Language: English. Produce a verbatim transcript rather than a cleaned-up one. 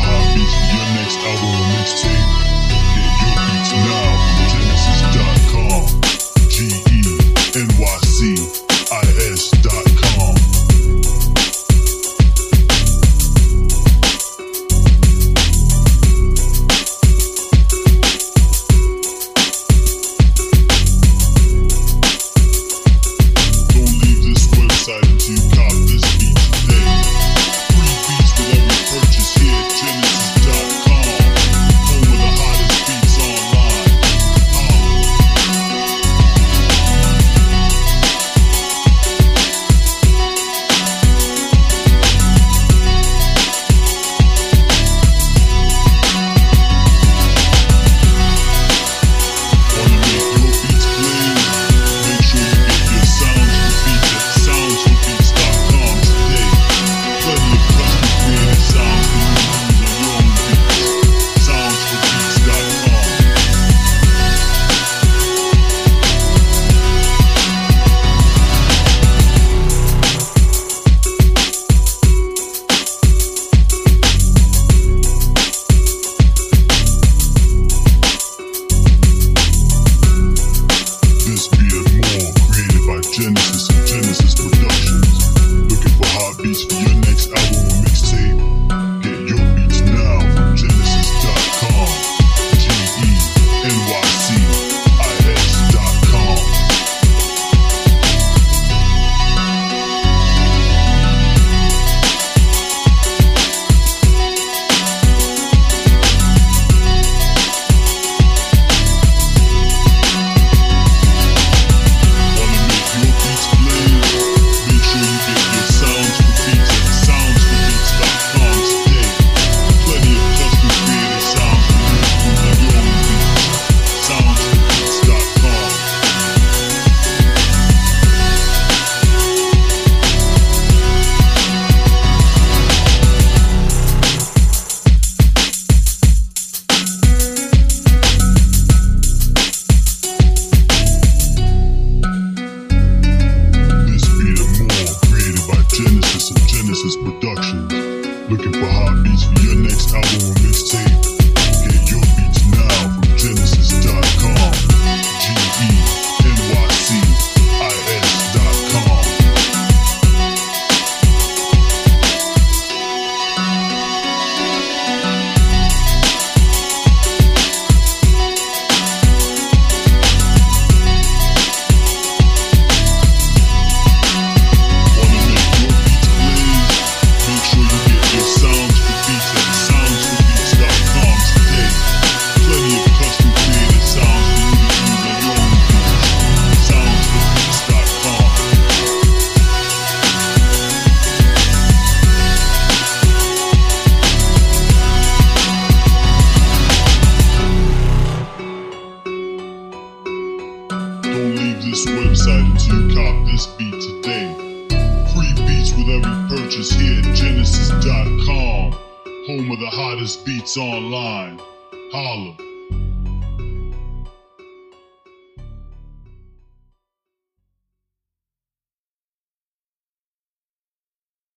hot beats for your next album or mixtape? Get your beats now from Genesis dot com. G E N Y C I S dot com. Genesis and Genesis Productions. Looking for hot beats for your next album or mixtape? Get your beats now from Genesis dot com. G E N Y C I S dot com. Genesis Productions. Looking for hot beats for your next album or mixtape? Get your beats now from Genesis dot com. G E N Y C I S dot com. Don't leave this website until you cop this beat today. Free beats with every purchase here at Genesis dot com. Home of the hottest beats online. Holla.